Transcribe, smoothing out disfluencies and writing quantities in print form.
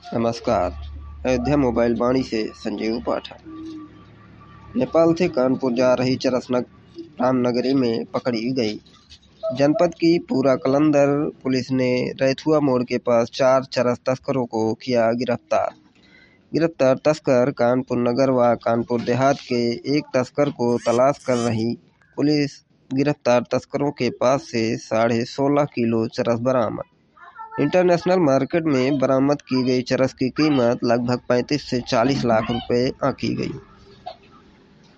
नमस्कार। अयोध्या मोबाइल वाणी से संजीव पाठक। नेपाल से कानपुर जा रही चरस रामनगरी में पकड़ी गई। जनपद की पूरा कलंदर पुलिस ने रैथुआ मोड़ के पास 4 चरस तस्करों को किया गिरफ्तार। गिरफ्तार तस्कर कानपुर नगर व कानपुर देहात के एक तस्कर को तलाश कर रही पुलिस गिरफ्तार तस्करों के पास से 16.5 किलो चरस बरामद। इंटरनेशनल मार्केट में बरामद की गई चरस की कीमत लगभग 35 से 40 लाख रुपए आंकी गई।